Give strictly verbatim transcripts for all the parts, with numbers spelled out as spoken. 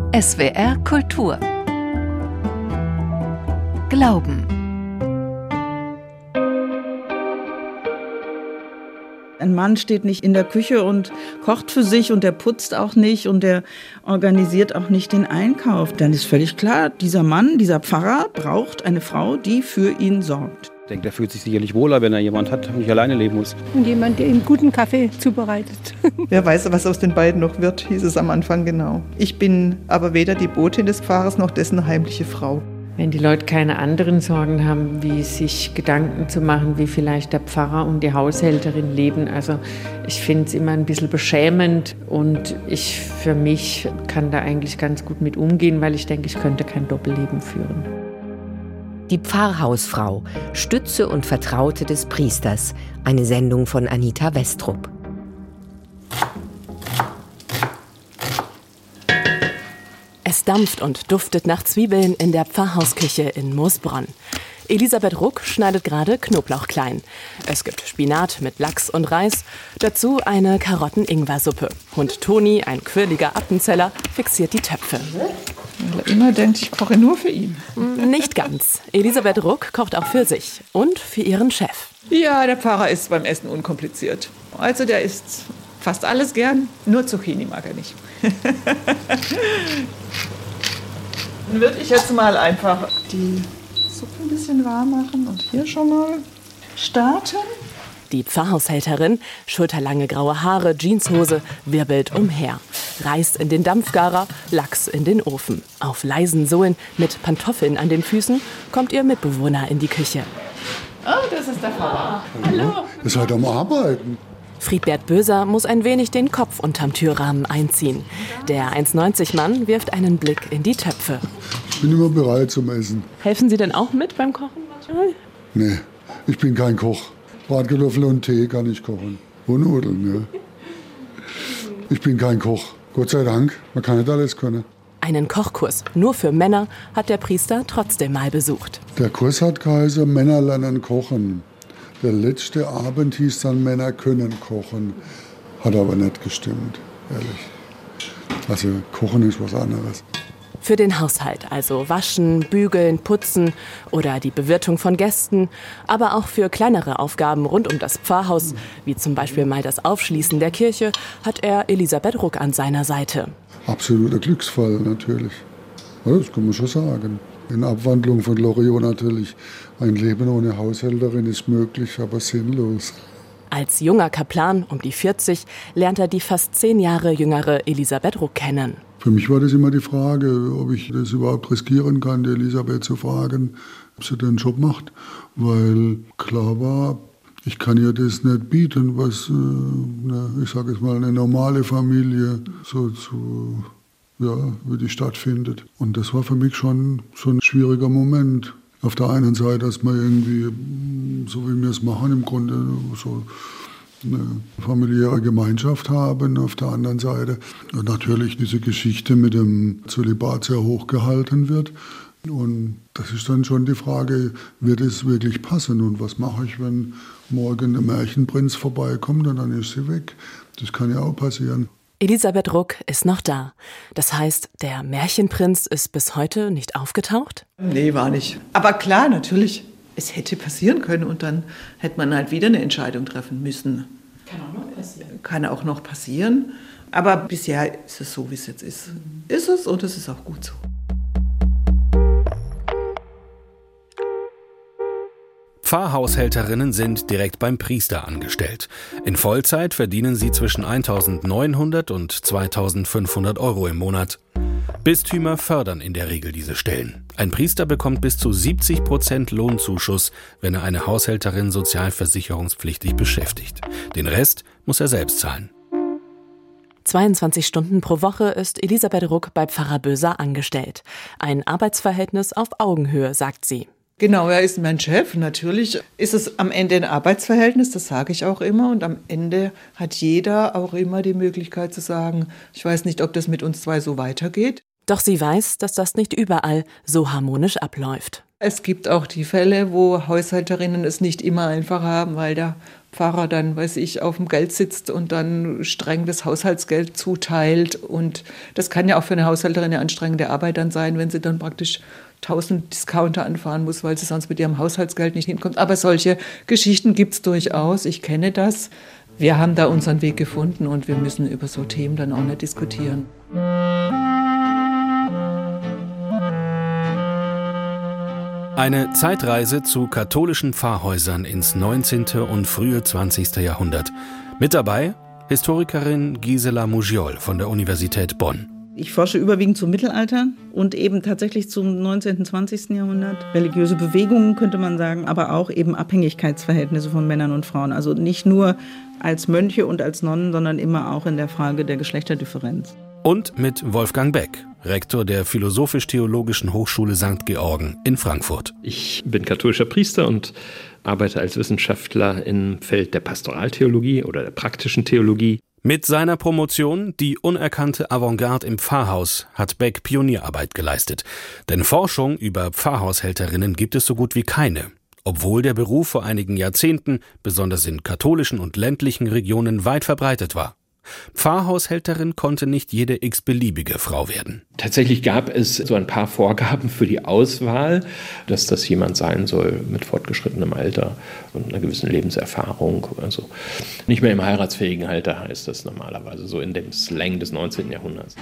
S W R Kultur. Glauben. Ein Mann steht nicht in der Küche und kocht für sich und der putzt auch nicht und der organisiert auch nicht den Einkauf. Dann ist völlig klar, dieser Mann, dieser Pfarrer braucht eine Frau, die für ihn sorgt. Ich denke, der fühlt sich sicherlich wohler, wenn er jemand hat und nicht alleine leben muss. Und jemand, der ihm guten Kaffee zubereitet. Wer weiß, was aus den beiden noch wird, hieß es am Anfang genau. Ich bin aber weder die Botin des Pfarrers noch dessen heimliche Frau. Wenn die Leute keine anderen Sorgen haben, wie sich Gedanken zu machen, wie vielleicht der Pfarrer und die Haushälterin leben. Also ich finde es immer ein bisschen beschämend und ich für mich kann da eigentlich ganz gut mit umgehen, weil ich denke, ich könnte kein Doppelleben führen. Die Pfarrhausfrau, Stütze und Vertraute des Priesters. Eine Sendung von Anita Westrup. Es dampft und duftet nach Zwiebeln in der Pfarrhausküche in Moosbronn. Elisabeth Ruck schneidet gerade Knoblauch klein. Es gibt Spinat mit Lachs und Reis, dazu eine Karotten-Ingwer-Suppe. Hund Toni, ein quirliger Appenzeller, fixiert die Töpfe. Weil er immer denkt, ich koche nur für ihn. Nicht ganz. Elisabeth Ruck kocht auch für sich und für ihren Chef. Ja, der Pfarrer ist beim Essen unkompliziert. Also der isst fast alles gern, nur Zucchini mag er nicht. Dann würde ich jetzt mal einfach die Suppe ein bisschen warm machen und hier schon mal starten. Die Pfarrhaushälterin, schulterlange graue Haare, Jeanshose, wirbelt umher. Reis in den Dampfgarer, Lachs in den Ofen. Auf leisen Sohlen mit Pantoffeln an den Füßen kommt ihr Mitbewohner in die Küche. Oh, das ist der Pfarrer. Hallo. Ihr seid am Arbeiten. Friedbert Böser muss ein wenig den Kopf unterm Türrahmen einziehen. Der eins neunzig Mann wirft einen Blick in die Töpfe. Ich bin immer bereit zum Essen. Helfen Sie denn auch mit beim Kochen manchmal? Nee, ich bin kein Koch. Bratkartoffeln und Tee kann ich kochen. Und Nudeln, ja. Ich bin kein Koch. Gott sei Dank, man kann nicht alles können. Einen Kochkurs nur für Männer hat der Priester trotzdem mal besucht. Der Kurs hat geheißen, Männer lernen kochen. Der letzte Abend hieß dann, Männer können kochen. Hat aber nicht gestimmt, ehrlich. Also Kochen ist was anderes. Für den Haushalt, also waschen, bügeln, putzen oder die Bewirtung von Gästen, aber auch für kleinere Aufgaben rund um das Pfarrhaus, wie zum Beispiel mal das Aufschließen der Kirche, hat er Elisabeth Ruck an seiner Seite. Absoluter Glücksfall natürlich, ja, das kann man schon sagen. In Abwandlung von Loriot natürlich, ein Leben ohne Haushälterin ist möglich, aber sinnlos. Als junger Kaplan, um die vierzig, lernt er die fast zehn Jahre jüngere Elisabeth Ruck kennen. Für mich war das immer die Frage, ob ich das überhaupt riskieren kann, die Elisabeth zu fragen, ob sie den Job macht. Weil klar war, ich kann ihr das nicht bieten, was, äh, ich sage jetzt mal, eine normale Familie so zu, ja, wie die stattfindet. Und das war für mich schon, schon ein schwieriger Moment. Auf der einen Seite, dass wir irgendwie, so wie wir es machen, im Grunde so eine familiäre Gemeinschaft haben. Auf der anderen Seite natürlich diese Geschichte mit dem Zölibat sehr hoch gehalten wird. Und das ist dann schon die Frage, wird es wirklich passen? Und was mache ich, wenn morgen der Märchenprinz vorbeikommt und dann ist sie weg? Das kann ja auch passieren. Elisabeth Ruck ist noch da. Das heißt, der Märchenprinz ist bis heute nicht aufgetaucht? Nee, war nicht. Aber klar, natürlich, es hätte passieren können und dann hätte man halt wieder eine Entscheidung treffen müssen. Kann auch noch passieren. Kann auch noch passieren. Aber bisher ist es so, wie es jetzt ist. Mhm. Ist es und es ist auch gut so. Pfarrhaushälterinnen sind direkt beim Priester angestellt. In Vollzeit verdienen sie zwischen eintausendneunhundert und zweitausendfünfhundert Euro im Monat. Bistümer fördern in der Regel diese Stellen. Ein Priester bekommt bis zu siebzig Prozent Lohnzuschuss, wenn er eine Haushälterin sozialversicherungspflichtig beschäftigt. Den Rest muss er selbst zahlen. zweiundzwanzig Stunden pro Woche ist Elisabeth Ruck bei Pfarrer Böser angestellt. Ein Arbeitsverhältnis auf Augenhöhe, sagt sie. Genau, er ist mein Chef. Natürlich ist es am Ende ein Arbeitsverhältnis, das sage ich auch immer. Und am Ende hat jeder auch immer die Möglichkeit zu sagen, ich weiß nicht, ob das mit uns zwei so weitergeht. Doch sie weiß, dass das nicht überall so harmonisch abläuft. Es gibt auch die Fälle, wo Haushälterinnen es nicht immer einfach haben, weil der Pfarrer dann, weiß ich, auf dem Geld sitzt und dann streng das Haushaltsgeld zuteilt. Und das kann ja auch für eine Haushälterin eine anstrengende Arbeit dann sein, wenn sie dann praktisch tausend Discounter anfahren muss, weil sie sonst mit ihrem Haushaltsgeld nicht hinkommt. Aber solche Geschichten gibt es durchaus. Ich kenne das. Wir haben da unseren Weg gefunden und wir müssen über so Themen dann auch nicht diskutieren. Eine Zeitreise zu katholischen Pfarrhäusern ins neunzehnten und frühe zwanzigsten Jahrhundert. Mit dabei Historikerin Gisela Mugiol von der Universität Bonn. Ich forsche überwiegend zum Mittelalter und eben tatsächlich zum neunzehnten, zwanzigsten Jahrhundert. Religiöse Bewegungen könnte man sagen, aber auch eben Abhängigkeitsverhältnisse von Männern und Frauen. Also nicht nur als Mönche und als Nonnen, sondern immer auch in der Frage der Geschlechterdifferenz. Und mit Wolfgang Beck, Rektor der Philosophisch-Theologischen Hochschule Sankt Georgen in Frankfurt. Ich bin katholischer Priester und arbeite als Wissenschaftler im Feld der Pastoraltheologie oder der praktischen Theologie. Mit seiner Promotion Die unerkannte Avantgarde im Pfarrhaus hat Beck Pionierarbeit geleistet. Denn Forschung über Pfarrhaushälterinnen gibt es so gut wie keine. Obwohl der Beruf vor einigen Jahrzehnten, besonders in katholischen und ländlichen Regionen, weit verbreitet war. Pfarrhaushälterin konnte nicht jede x-beliebige Frau werden. Tatsächlich gab es so ein paar Vorgaben für die Auswahl, dass das jemand sein soll mit fortgeschrittenem Alter und einer gewissen Lebenserfahrung. Also nicht mehr im heiratsfähigen Alter heißt das normalerweise, so in dem Slang des neunzehnten Jahrhunderts.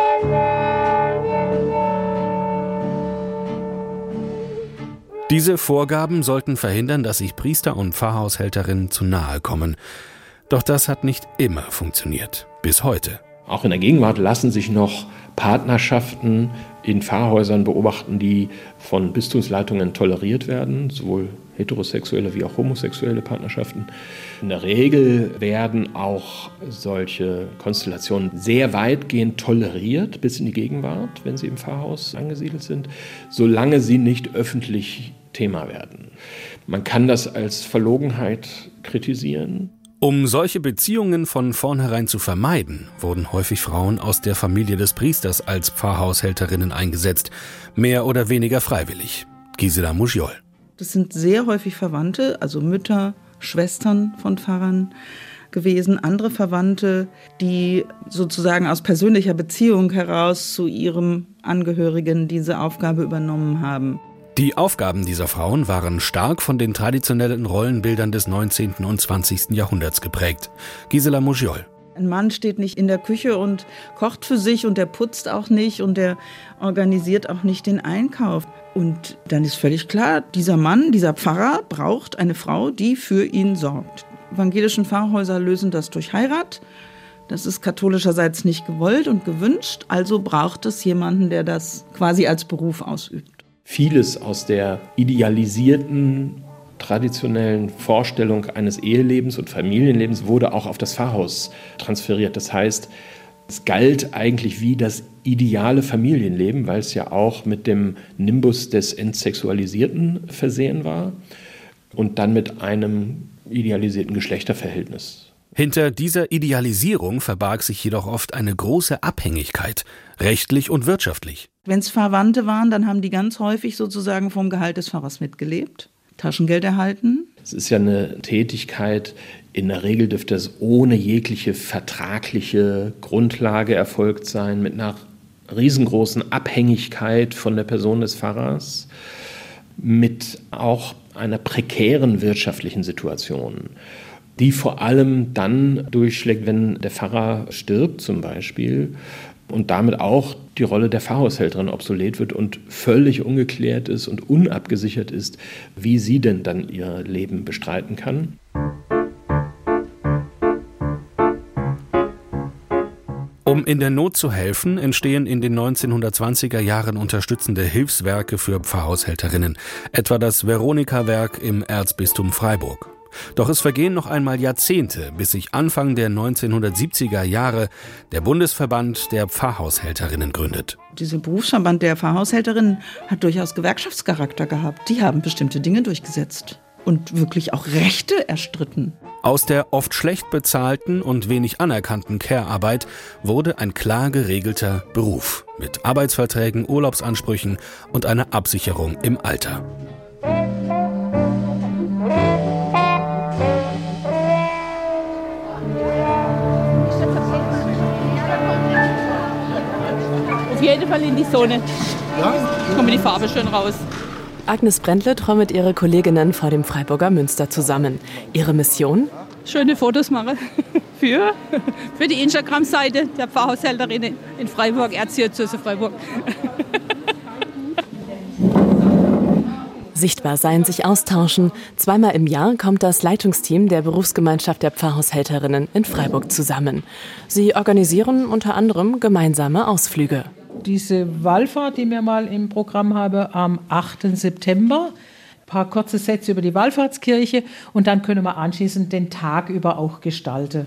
Diese Vorgaben sollten verhindern, dass sich Priester und Pfarrhaushälterinnen zu nahe kommen. Doch das hat nicht immer funktioniert, bis heute. Auch in der Gegenwart lassen sich noch Partnerschaften in Pfarrhäusern beobachten, die von Bistumsleitungen toleriert werden, sowohl heterosexuelle wie auch homosexuelle Partnerschaften. In der Regel werden auch solche Konstellationen sehr weitgehend toleriert bis in die Gegenwart, wenn sie im Pfarrhaus angesiedelt sind, solange sie nicht öffentlich Thema werden. Man kann das als Verlogenheit kritisieren. Um solche Beziehungen von vornherein zu vermeiden, wurden häufig Frauen aus der Familie des Priesters als Pfarrhaushälterinnen eingesetzt, mehr oder weniger freiwillig. Gisela Mugiol. Das sind sehr häufig Verwandte, also Mütter, Schwestern von Pfarrern gewesen, andere Verwandte, die sozusagen aus persönlicher Beziehung heraus zu ihrem Angehörigen diese Aufgabe übernommen haben. Die Aufgaben dieser Frauen waren stark von den traditionellen Rollenbildern des neunzehnten und zwanzigsten Jahrhunderts geprägt. Gisela Mugiol. Ein Mann steht nicht in der Küche und kocht für sich und der putzt auch nicht und der organisiert auch nicht den Einkauf. Und dann ist völlig klar, dieser Mann, dieser Pfarrer braucht eine Frau, die für ihn sorgt. Evangelischen Pfarrhäuser lösen das durch Heirat. Das ist katholischerseits nicht gewollt und gewünscht, also braucht es jemanden, der das quasi als Beruf ausübt. Vieles aus der idealisierten, traditionellen Vorstellung eines Ehelebens und Familienlebens wurde auch auf das Pfarrhaus transferiert. Das heißt, es galt eigentlich wie das ideale Familienleben, weil es ja auch mit dem Nimbus des Entsexualisierten versehen war und dann mit einem idealisierten Geschlechterverhältnis. Hinter dieser Idealisierung verbarg sich jedoch oft eine große Abhängigkeit, rechtlich und wirtschaftlich. Wenn es Verwandte waren, dann haben die ganz häufig sozusagen vom Gehalt des Pfarrers mitgelebt, Taschengeld erhalten. Es ist ja eine Tätigkeit, in der Regel dürfte es ohne jegliche vertragliche Grundlage erfolgt sein, mit einer riesengroßen Abhängigkeit von der Person des Pfarrers, mit auch einer prekären wirtschaftlichen Situation, die vor allem dann durchschlägt, wenn der Pfarrer stirbt zum Beispiel und damit auch die Rolle der Pfarrhaushälterin obsolet wird und völlig ungeklärt ist und unabgesichert ist, wie sie denn dann ihr Leben bestreiten kann. Um in der Not zu helfen, entstehen in den neunzehnhundertzwanziger Jahren unterstützende Hilfswerke für Pfarrhaushälterinnen, etwa das Veronika-Werk im Erzbistum Freiburg. Doch es vergehen noch einmal Jahrzehnte, bis sich Anfang der neunzehnhundertsiebziger Jahre der Bundesverband der Pfarrhaushälterinnen gründet. Dieser Berufsverband der Pfarrhaushälterinnen hat durchaus Gewerkschaftscharakter gehabt. Die haben bestimmte Dinge durchgesetzt und wirklich auch Rechte erstritten. Aus der oft schlecht bezahlten und wenig anerkannten Care-Arbeit wurde ein klar geregelter Beruf mit Arbeitsverträgen, Urlaubsansprüchen und einer Absicherung im Alter. jeden Fall in die Sonne. Ja? Kommt die Farbe schön raus. Agnes Brändle träumt mit ihren Kolleginnen vor dem Freiburger Münster zusammen. Ihre Mission? Schöne Fotos machen für, für die Instagram-Seite der Pfarrhaushälterinnen in Freiburg, Erzdiözese Freiburg. Sichtbar sein, sich austauschen. Zweimal im Jahr kommt das Leitungsteam der Berufsgemeinschaft der Pfarrhaushälterinnen in Freiburg zusammen. Sie organisieren unter anderem gemeinsame Ausflüge. Diese Wallfahrt, die wir mal im Programm haben, am achten September. Ein paar kurze Sätze über die Wallfahrtskirche und dann können wir anschließend den Tag über auch gestalten.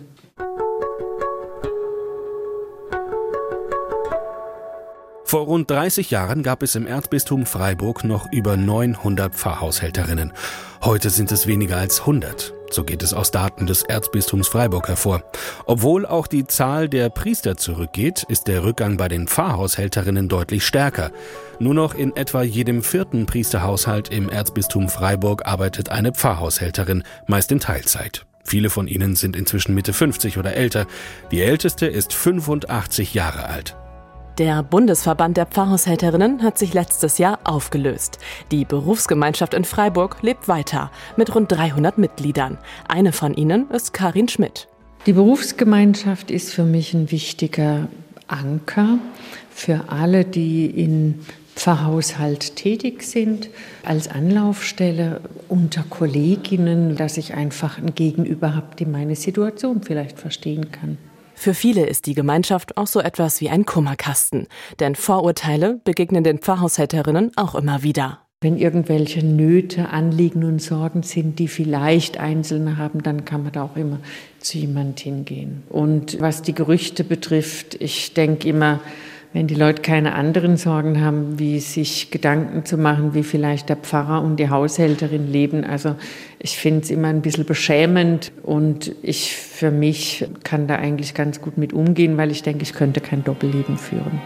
Vor rund dreißig Jahren gab es im Erzbistum Freiburg noch über neunhundert Pfarrhaushälterinnen. Heute sind es weniger als hundert. So geht es aus Daten des Erzbistums Freiburg hervor. Obwohl auch die Zahl der Priester zurückgeht, ist der Rückgang bei den Pfarrhaushälterinnen deutlich stärker. Nur noch in etwa jedem vierten Priesterhaushalt im Erzbistum Freiburg arbeitet eine Pfarrhaushälterin, meist in Teilzeit. Viele von ihnen sind inzwischen Mitte fünfzig oder älter. Die älteste ist fünfundachtzig Jahre alt. Der Bundesverband der Pfarrhaushälterinnen hat sich letztes Jahr aufgelöst. Die Berufsgemeinschaft in Freiburg lebt weiter mit rund dreihundert Mitgliedern. Eine von ihnen ist Karin Schmidt. Die Berufsgemeinschaft ist für mich ein wichtiger Anker für alle, die in Pfarrhaushalt tätig sind, als Anlaufstelle unter Kolleginnen, dass ich einfach ein Gegenüber habe, die meine Situation vielleicht verstehen kann. Für viele ist die Gemeinschaft auch so etwas wie ein Kummerkasten. Denn Vorurteile begegnen den Pfarrhaushälterinnen auch immer wieder. Wenn irgendwelche Nöte, Anliegen und Sorgen sind, die vielleicht Einzelne haben, dann kann man da auch immer zu jemand hingehen. Und was die Gerüchte betrifft, ich denke immer, wenn die Leute keine anderen Sorgen haben, wie sich Gedanken zu machen, wie vielleicht der Pfarrer und die Haushälterin leben. Also ich finde es immer ein bisschen beschämend und ich für mich kann da eigentlich ganz gut mit umgehen, weil ich denke, ich könnte kein Doppelleben führen.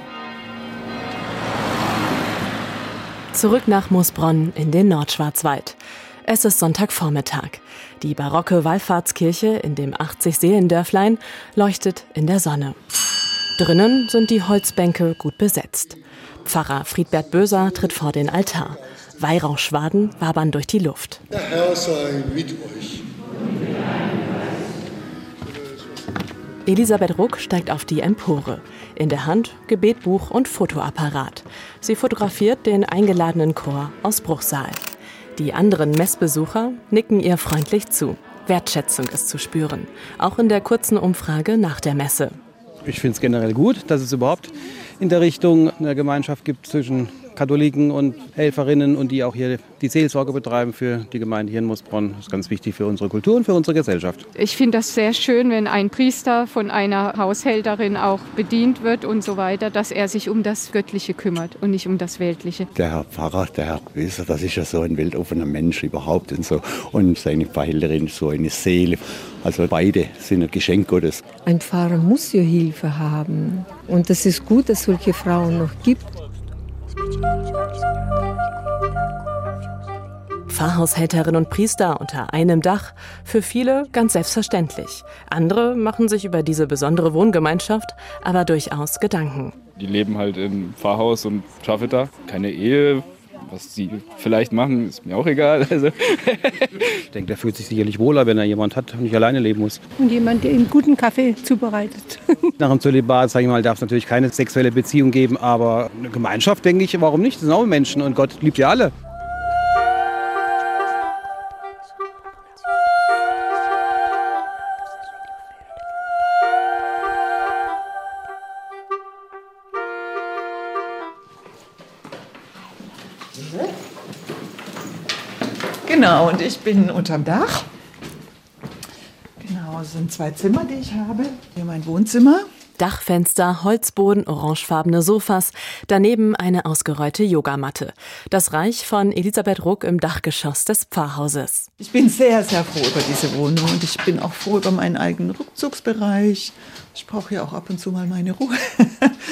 Zurück nach Moosbronn in den Nordschwarzwald. Es ist Sonntagvormittag. Die barocke Wallfahrtskirche in dem achtzig-Seelendörflein leuchtet in der Sonne. Drinnen sind die Holzbänke gut besetzt. Pfarrer Friedbert Böser tritt vor den Altar. Weihrauchschwaden wabern durch die Luft. Der Herr sei mit euch. Elisabeth Ruck steigt auf die Empore. In der Hand Gebetbuch und Fotoapparat. Sie fotografiert den eingeladenen Chor aus Bruchsal. Die anderen Messbesucher nicken ihr freundlich zu. Wertschätzung ist zu spüren. Auch in der kurzen Umfrage nach der Messe. Ich finde es generell gut, dass es überhaupt in der Richtung eine Gemeinschaft gibt zwischen Katholiken und Helferinnen und die auch hier die Seelsorge betreiben für die Gemeinde hier in Moosbronn. Das ist ganz wichtig für unsere Kultur und für unsere Gesellschaft. Ich finde das sehr schön, wenn ein Priester von einer Haushälterin auch bedient wird und so weiter, dass er sich um das Göttliche kümmert und nicht um das Weltliche. Der Herr Pfarrer, der Herr Böser, das ist ja so ein weltoffener Mensch überhaupt und so. Und seine Pfarrhälterin so eine Seele. Also beide sind ein Geschenk Gottes. Ein Pfarrer muss ja Hilfe haben. Und es ist gut, dass es solche Frauen noch gibt. Pfarrhaushälterin und Priester unter einem Dach, für viele ganz selbstverständlich. Andere machen sich über diese besondere Wohngemeinschaft aber durchaus Gedanken. Die leben halt im Pfarrhaus und schaffen da keine Ehe. Was sie vielleicht machen, ist mir auch egal. Also. Ich denke, der fühlt sich sicherlich wohler, wenn er jemand hat und nicht alleine leben muss. Und jemand, der ihm guten Kaffee zubereitet. Nach dem Zölibat, sage ich mal, darf es natürlich keine sexuelle Beziehung geben, aber eine Gemeinschaft, denke ich, warum nicht? Das sind auch Menschen und Gott liebt ja alle. Genau, und ich bin unterm Dach. Genau, es sind zwei Zimmer, die ich habe. Hier mein Wohnzimmer. Dachfenster, Holzboden, orangefarbene Sofas, daneben eine ausgerollte Yogamatte. Das Reich von Elisabeth Ruck im Dachgeschoss des Pfarrhauses. Ich bin sehr, sehr froh über diese Wohnung und ich bin auch froh über meinen eigenen Rückzugsbereich. Ich brauche ja auch ab und zu mal meine Ruhe.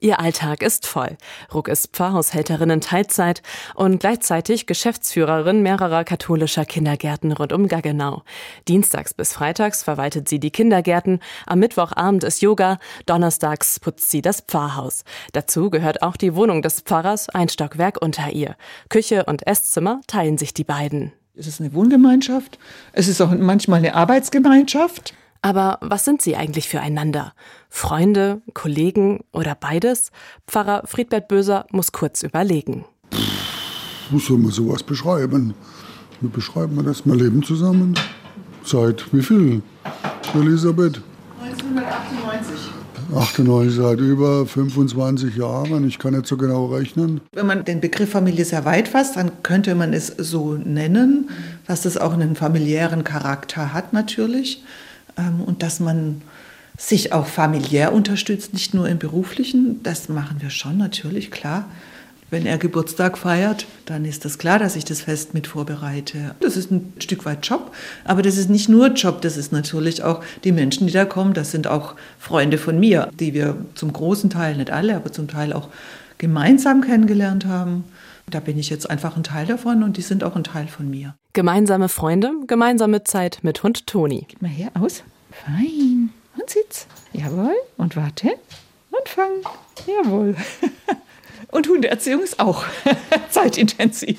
Ihr Alltag ist voll. Ruck ist Pfarrhaushälterin in Teilzeit und gleichzeitig Geschäftsführerin mehrerer katholischer Kindergärten rund um Gaggenau. Dienstags bis freitags verwaltet sie die Kindergärten, am Mittwochabend ist Yoga, donnerstags putzt sie das Pfarrhaus. Dazu gehört auch die Wohnung des Pfarrers, ein Stockwerk unter ihr. Küche und Esszimmer teilen sich die beiden. Es ist eine Wohngemeinschaft, es ist auch manchmal eine Arbeitsgemeinschaft. Aber was sind sie eigentlich füreinander? Freunde, Kollegen oder beides? Pfarrer Friedbert Böser muss kurz überlegen. Wie soll man sowas beschreiben? Wie beschreiben wir das? Wir leben zusammen. Seit wie viel, Elisabeth? neunzehnhundertachtundneunzig. achtundneunzig, seit über fünfundzwanzig Jahren. Ich kann nicht so genau rechnen. Wenn man den Begriff Familie sehr weit fasst, dann könnte man es so nennen, dass das auch einen familiären Charakter hat natürlich. Und dass man sich auch familiär unterstützt, nicht nur im Beruflichen. Das machen wir schon, natürlich, klar. Wenn er Geburtstag feiert, dann ist das klar, dass ich das Fest mit vorbereite. Das ist ein Stück weit Job, aber das ist nicht nur Job, das ist natürlich auch die Menschen, die da kommen. Das sind auch Freunde von mir, die wir zum großen Teil, nicht alle, aber zum Teil auch gemeinsam kennengelernt haben. Da bin ich jetzt einfach ein Teil davon und die sind auch ein Teil von mir. Gemeinsame Freunde, gemeinsame Zeit mit Hund Toni. Gib mal her, aus. Fein. Und Sitz. Jawohl. Und warte. Und fang. Jawohl. Und Hundeerziehung ist auch zeitintensiv.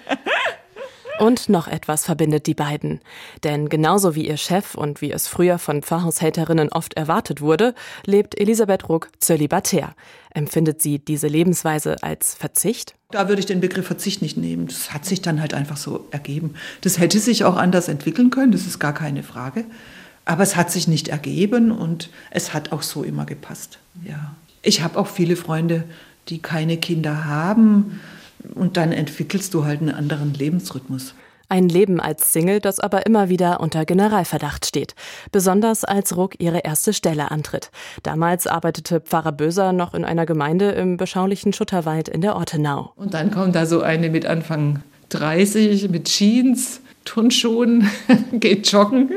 Und noch etwas verbindet die beiden. Denn genauso wie ihr Chef und wie es früher von Pfarrhaushälterinnen oft erwartet wurde, lebt Elisabeth Ruck zölibatär. Empfindet sie diese Lebensweise als Verzicht? Da würde ich den Begriff Verzicht nicht nehmen. Das hat sich dann halt einfach so ergeben. Das hätte sich auch anders entwickeln können, das ist gar keine Frage. Aber es hat sich nicht ergeben und es hat auch so immer gepasst. Ja. Ich habe auch viele Freunde, die keine Kinder haben. Und dann entwickelst du halt einen anderen Lebensrhythmus. Ein Leben als Single, das aber immer wieder unter Generalverdacht steht. Besonders als Ruck ihre erste Stelle antritt. Damals arbeitete Pfarrer Böser noch in einer Gemeinde im beschaulichen Schutterwald in der Ortenau. Und dann kommt da so eine mit Anfang dreißig, mit Jeans, Turnschuhen, geht joggen.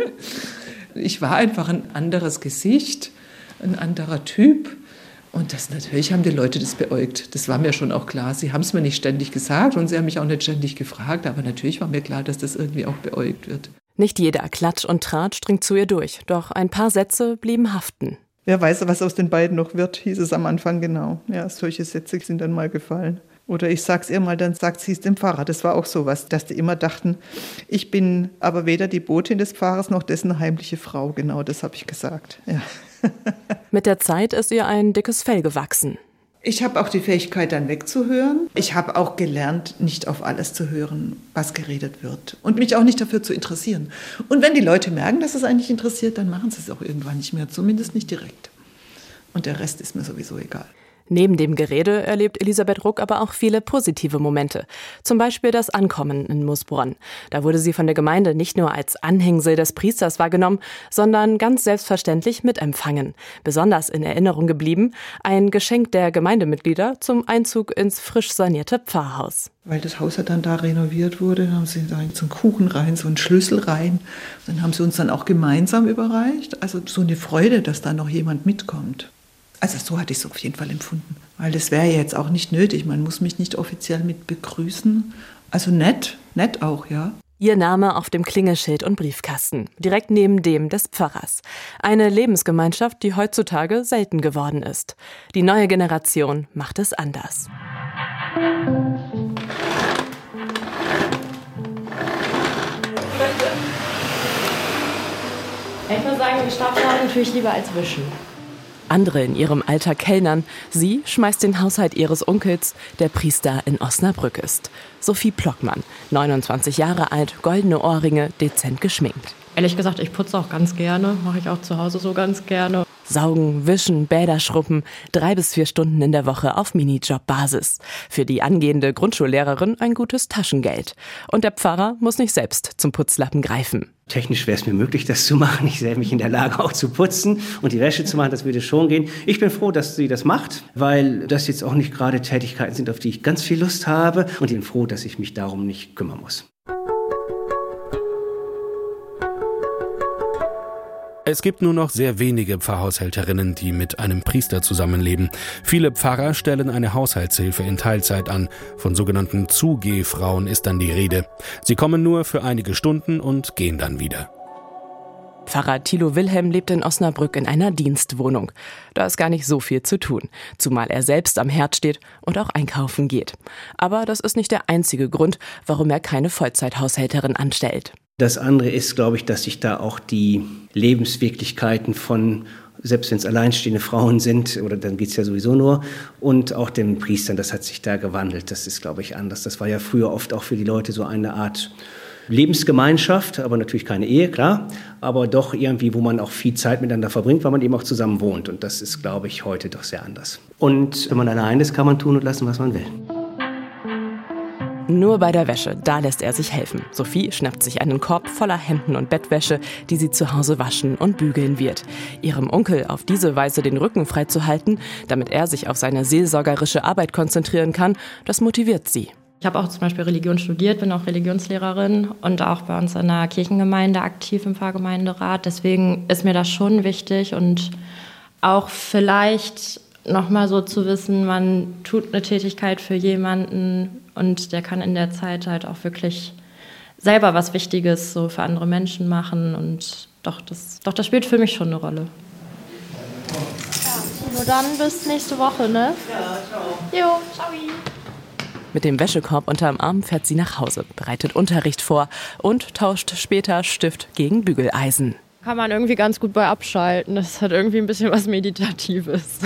Ich war einfach ein anderes Gesicht, ein anderer Typ. Und das natürlich haben die Leute das beäugt. Das war mir schon auch klar. Sie haben es mir nicht ständig gesagt und sie haben mich auch nicht ständig gefragt. Aber natürlich war mir klar, dass das irgendwie auch beäugt wird. Nicht jeder Klatsch und Tratsch dringt zu ihr durch. Doch ein paar Sätze blieben haften. Wer weiß, was aus den beiden noch wird, hieß es am Anfang genau. Ja, solche Sätze sind dann mal gefallen. Oder ich sag's ihr mal, dann sagt sie es dem Pfarrer. Das war auch sowas, dass die immer dachten, ich bin aber weder die Botin des Pfarrers noch dessen heimliche Frau. Genau, das habe ich gesagt. Ja. Mit der Zeit ist ihr ein dickes Fell gewachsen. Ich habe auch die Fähigkeit, dann wegzuhören. Ich habe auch gelernt, nicht auf alles zu hören, was geredet wird. Und mich auch nicht dafür zu interessieren. Und wenn die Leute merken, dass es eigentlich interessiert, dann machen sie es auch irgendwann nicht mehr. Zumindest nicht direkt. Und der Rest ist mir sowieso egal. Neben dem Gerede erlebt Elisabeth Ruck aber auch viele positive Momente. Zum Beispiel das Ankommen in Moosbronn. Da wurde sie von der Gemeinde nicht nur als Anhängsel des Priesters wahrgenommen, sondern ganz selbstverständlich mitempfangen. Besonders in Erinnerung geblieben, ein Geschenk der Gemeindemitglieder zum Einzug ins frisch sanierte Pfarrhaus. Weil das Haus ja dann da renoviert wurde, haben sie da so einen Kuchen rein, so einen Schlüssel rein. Dann haben sie uns dann auch gemeinsam überreicht. Also so eine Freude, dass da noch jemand mitkommt. Also so hatte ich es auf jeden Fall empfunden. Weil das wäre ja jetzt auch nicht nötig. Man muss mich nicht offiziell mit begrüßen. Also nett, nett auch, ja. Ihr Name auf dem Klingelschild und Briefkasten, direkt neben dem des Pfarrers. Eine Lebensgemeinschaft, die heutzutage selten geworden ist. Die neue Generation macht es anders. Ich muss sagen, die Staubsaugen natürlich lieber als wischen. Andere in ihrem Alter kellnern. Sie schmeißt den Haushalt ihres Onkels, der Priester in Osnabrück ist. Sophie Plockmann, neunundzwanzig Jahre alt, goldene Ohrringe, dezent geschminkt. Ehrlich gesagt, ich putze auch ganz gerne, mache ich auch zu Hause so ganz gerne. Saugen, wischen, Bäder schrubben, drei bis vier Stunden in der Woche auf Minijob-Basis. Für die angehende Grundschullehrerin ein gutes Taschengeld. Und der Pfarrer muss nicht selbst zum Putzlappen greifen. Technisch wäre es mir möglich, das zu machen. Ich sehe mich in der Lage, auch zu putzen und die Wäsche zu machen. Das würde schon gehen. Ich bin froh, dass sie das macht, weil das jetzt auch nicht gerade Tätigkeiten sind, auf die ich ganz viel Lust habe. Und ich bin froh, dass ich mich darum nicht kümmern muss. Es gibt nur noch sehr wenige Pfarrhaushälterinnen, die mit einem Priester zusammenleben. Viele Pfarrer stellen eine Haushaltshilfe in Teilzeit an. Von sogenannten Zugehfrauen ist dann die Rede. Sie kommen nur für einige Stunden und gehen dann wieder. Pfarrer Thilo Wilhelm lebt in Osnabrück in einer Dienstwohnung. Da ist gar nicht so viel zu tun, zumal er selbst am Herd steht und auch einkaufen geht. Aber das ist nicht der einzige Grund, warum er keine Vollzeithaushälterin anstellt. Das andere ist, glaube ich, dass sich da auch die Lebenswirklichkeiten von, selbst wenn es alleinstehende Frauen sind, oder dann geht es ja sowieso nur, und auch den Priestern, das hat sich da gewandelt. Das ist, glaube ich, anders. Das war ja früher oft auch für die Leute so eine Art Lebensgemeinschaft, aber natürlich keine Ehe, klar, aber doch irgendwie, wo man auch viel Zeit miteinander verbringt, weil man eben auch zusammen wohnt. Und das ist, glaube ich, heute doch sehr anders. Und wenn man allein ist, kann man tun und lassen, was man will. Nur bei der Wäsche, da lässt er sich helfen. Sophie schnappt sich einen Korb voller Hemden und Bettwäsche, die sie zu Hause waschen und bügeln wird. Ihrem Onkel auf diese Weise den Rücken freizuhalten, damit er sich auf seine seelsorgerische Arbeit konzentrieren kann, das motiviert sie. Ich habe auch zum Beispiel Religion studiert, bin auch Religionslehrerin und auch bei uns in der Kirchengemeinde aktiv im Pfarrgemeinderat. Deswegen ist mir das schon wichtig und auch vielleicht nochmal so zu wissen, man tut eine Tätigkeit für jemanden und der kann in der Zeit halt auch wirklich selber was Wichtiges so für andere Menschen machen. Und doch, das, doch, das spielt für mich schon eine Rolle. Ja, nur dann bis nächste Woche, ne? Ja, ciao. Jo, ciao. Mit dem Wäschekorb unterm Arm fährt sie nach Hause, bereitet Unterricht vor und tauscht später Stift gegen Bügeleisen. Kann man irgendwie ganz gut bei abschalten. Das hat irgendwie ein bisschen was Meditatives.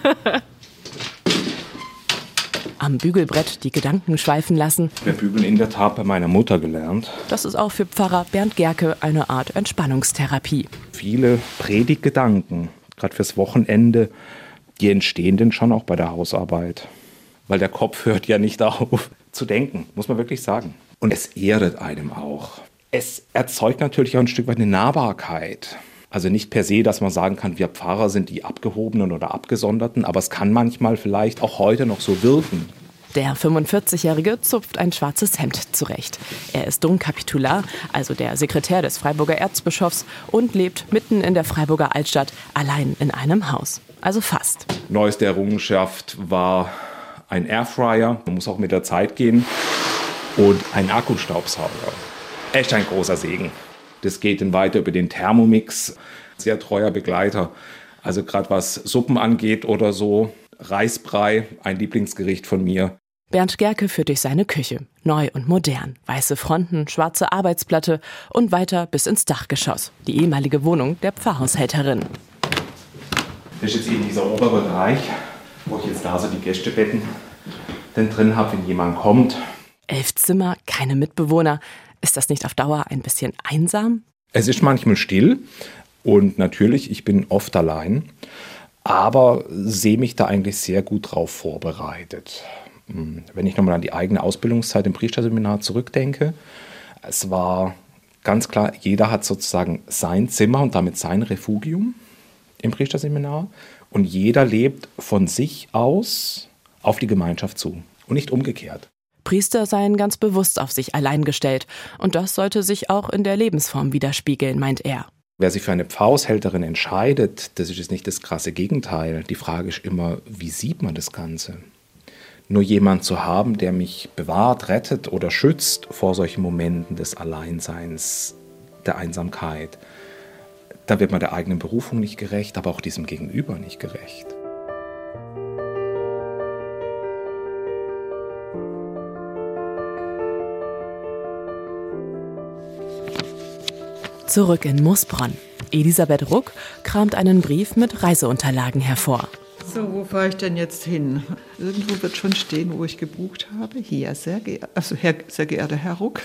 Am Bügelbrett die Gedanken schweifen lassen. Wir bügeln in der Tat bei meiner Mutter gelernt. Das ist auch für Pfarrer Bernd Gerke eine Art Entspannungstherapie. Viele Predigtgedanken, gerade fürs Wochenende, die entstehen denn schon auch bei der Hausarbeit. Weil der Kopf hört ja nicht auf zu denken, muss man wirklich sagen. Und es erdet einem auch. Es erzeugt natürlich auch ein Stück weit eine Nahbarkeit. Also nicht per se, dass man sagen kann, wir Pfarrer sind die Abgehobenen oder Abgesonderten, aber es kann manchmal vielleicht auch heute noch so wirken. Der fünfundvierzigjährige zupft ein schwarzes Hemd zurecht. Er ist Domkapitular, also der Sekretär des Freiburger Erzbischofs, und lebt mitten in der Freiburger Altstadt allein in einem Haus. Also fast. Neueste Errungenschaft war ein Airfryer, man muss auch mit der Zeit gehen, und ein Akkustaubsauger. Echt ein großer Segen. Das geht dann weiter über den Thermomix, sehr treuer Begleiter. Also gerade was Suppen angeht oder so, Reisbrei, ein Lieblingsgericht von mir. Bernd Gerke führt durch seine Küche. Neu und modern. Weiße Fronten, schwarze Arbeitsplatte und weiter bis ins Dachgeschoss. Die ehemalige Wohnung der Pfarrhaushälterin. Das ist jetzt eben dieser obere Bereich, wo ich jetzt da so die Gästebetten denn drin habe, wenn jemand kommt. Elf Zimmer, keine Mitbewohner. Ist das nicht auf Dauer ein bisschen einsam? Es ist manchmal still und natürlich, ich bin oft allein, aber sehe mich da eigentlich sehr gut drauf vorbereitet. Wenn ich nochmal an die eigene Ausbildungszeit im Priesterseminar zurückdenke, es war ganz klar, jeder hat sozusagen sein Zimmer und damit sein Refugium im Priesterseminar und jeder lebt von sich aus auf die Gemeinschaft zu und nicht umgekehrt. Priester seien ganz bewusst auf sich allein gestellt und das sollte sich auch in der Lebensform widerspiegeln, meint er. Wer sich für eine Pfarrhaushälterin entscheidet, das ist jetzt nicht das krasse Gegenteil. Die Frage ist immer, wie sieht man das Ganze? Nur jemand zu haben, der mich bewahrt, rettet oder schützt vor solchen Momenten des Alleinseins, der Einsamkeit, da wird man der eigenen Berufung nicht gerecht, aber auch diesem Gegenüber nicht gerecht. Zurück in Moosbronn. Elisabeth Ruck kramt einen Brief mit Reiseunterlagen hervor. So, wo fahre ich denn jetzt hin? Irgendwo wird schon stehen, wo ich gebucht habe. Hier, sehr, ge- also, Herr, sehr geehrter Herr Ruck.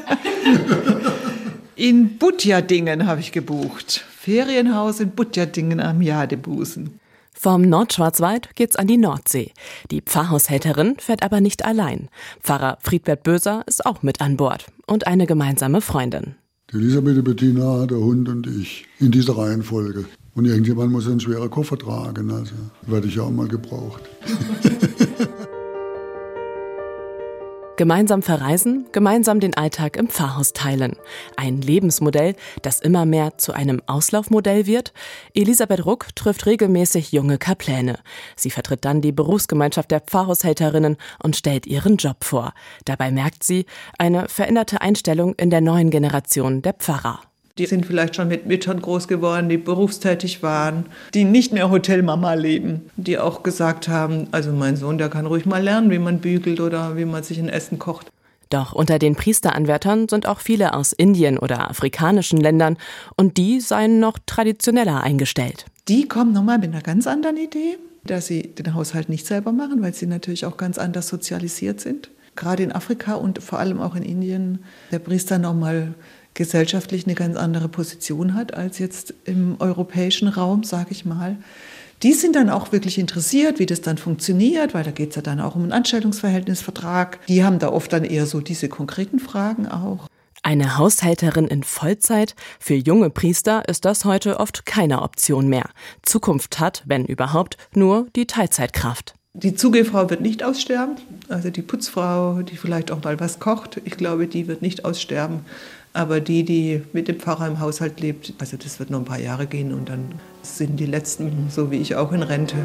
In Budjadingen habe ich gebucht. Ferienhaus in Budjadingen am Jadebusen. Vom Nordschwarzwald geht's an die Nordsee. Die Pfarrhaushälterin fährt aber nicht allein. Pfarrer Friedbert Böser ist auch mit an Bord und eine gemeinsame Freundin. Die Elisabeth, die Bettina, der Hund und ich in dieser Reihenfolge. Und irgendjemand muss einen schweren Koffer tragen, also werde ich ja auch mal gebraucht. Gemeinsam verreisen, gemeinsam den Alltag im Pfarrhaus teilen. Ein Lebensmodell, das immer mehr zu einem Auslaufmodell wird. Elisabeth Ruck trifft regelmäßig junge Kapläne. Sie vertritt dann die Berufsgemeinschaft der Pfarrhaushälterinnen und stellt ihren Job vor. Dabei merkt sie eine veränderte Einstellung in der neuen Generation der Pfarrer. Die sind vielleicht schon mit Müttern groß geworden, die berufstätig waren, die nicht mehr Hotelmama leben, die auch gesagt haben, also mein Sohn, der kann ruhig mal lernen, wie man bügelt oder wie man sich ein Essen kocht. Doch unter den Priesteranwärtern sind auch viele aus Indien oder afrikanischen Ländern und die seien noch traditioneller eingestellt. Die kommen nochmal mit einer ganz anderen Idee, dass sie den Haushalt nicht selber machen, weil sie natürlich auch ganz anders sozialisiert sind. Gerade in Afrika und vor allem auch in Indien der Priester nochmal gesellschaftlich eine ganz andere Position hat als jetzt im europäischen Raum, sage ich mal. Die sind dann auch wirklich interessiert, wie das dann funktioniert, weil da geht es ja dann auch um einen Anstellungsverhältnisvertrag. Die haben da oft dann eher so diese konkreten Fragen auch. Eine Haushälterin in Vollzeit? Für junge Priester ist das heute oft keine Option mehr. Zukunft hat, wenn überhaupt, nur die Teilzeitkraft. Die Zugehfrau wird nicht aussterben, also die Putzfrau, die vielleicht auch mal was kocht, ich glaube, die wird nicht aussterben. Aber die, die mit dem Pfarrer im Haushalt lebt, also das wird noch ein paar Jahre gehen und dann sind die Letzten, so wie ich auch, in Rente.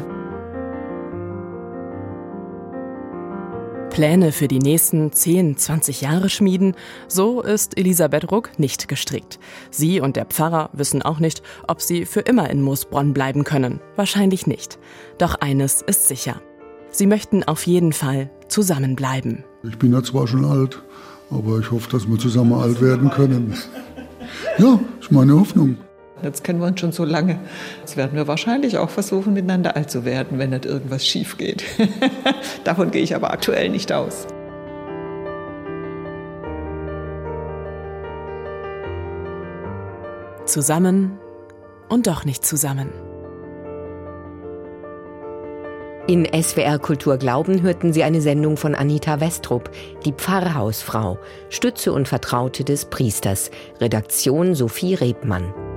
Pläne für die nächsten zehn, zwanzig Jahre schmieden, so ist Elisabeth Ruck nicht gestrickt. Sie und der Pfarrer wissen auch nicht, ob sie für immer in Moosbronn bleiben können. Wahrscheinlich nicht. Doch eines ist sicher. Sie möchten auf jeden Fall zusammenbleiben. Ich bin ja zwar schon alt, aber ich hoffe, dass wir zusammen alt werden können. Ja, ist meine Hoffnung. Jetzt kennen wir uns schon so lange. Jetzt werden wir wahrscheinlich auch versuchen, miteinander alt zu werden, wenn nicht irgendwas schief geht. Davon gehe ich aber aktuell nicht aus. Zusammen und doch nicht zusammen. In S W R Kultur Glauben hörten Sie eine Sendung von Anita Westrup, die Pfarrhausfrau, Stütze und Vertraute des Priesters, Redaktion Sophie Rebmann.